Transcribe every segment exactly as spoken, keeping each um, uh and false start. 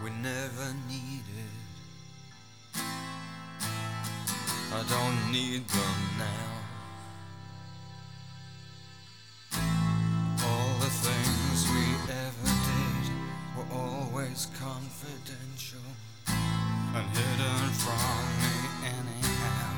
we never needed. I don't need them now. All the things we ever did were always confidential and hidden from me anyhow.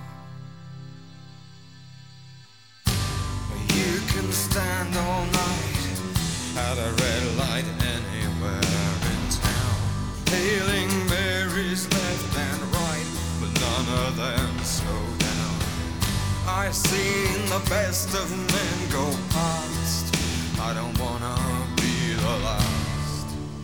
You can stand all night at a red light anywhere in town, hailing Marys left and right, but none of them slow down. I've seen the best of men go past. I don't wanna be the last.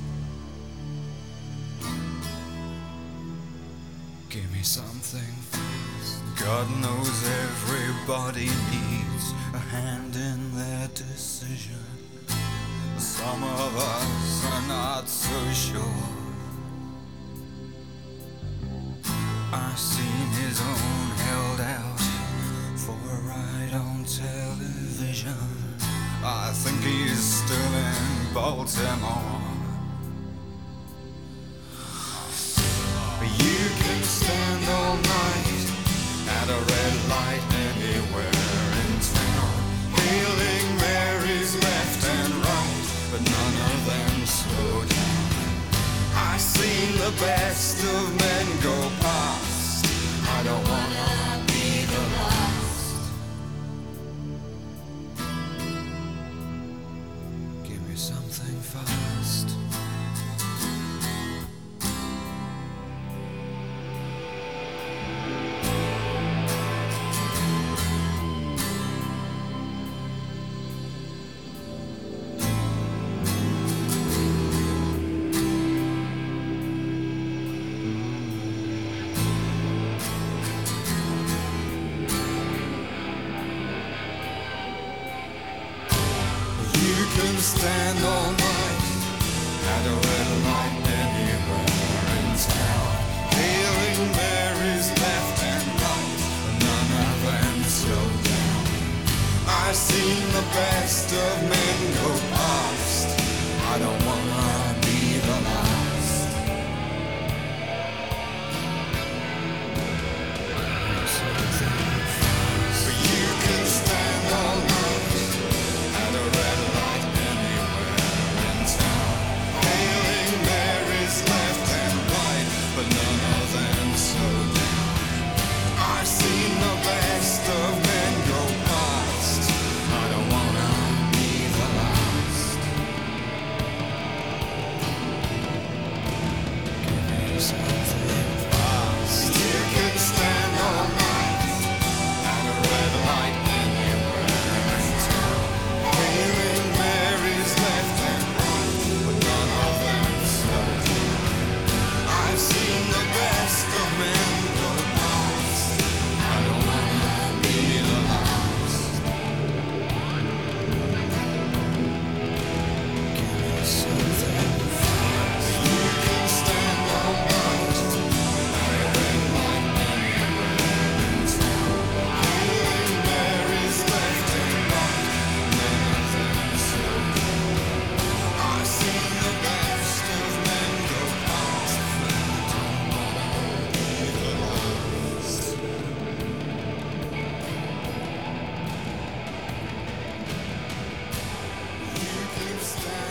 Give me something fast. God knows everybody needs a hand in their decision. Some of us are not so sure. I've seen his own held out for a ride on television. I think he's still in Baltimore. You can stand all night at a red light anywhere in town, hailing Marys left and right, but none of them slow down. I've seen the best of men go past. I don't wanna be the last. Give me something fast. You can stand all night at a red light anywhere in town, hailing Marys left and right, but none of them slow down. I've seen the best of men go past. I don't wanna be the last. But you can stand all night at a red light anywhere in town, hailing Marys left and right, but none of them slow down. I've seen the best of men go past. I don't wanna be the last. Give me something fast. You can stand all night at a red light anywhere in town, hailing Marys left and right, but none of them slow down. I've seen the best of men go past. I don't wanna be the last. Give me something fast. You can stand all night at a red light anywhere in town, hailing Marys left and right, none of them slow down. I've seen the best of men go past. I don't wanna be the last. You can stand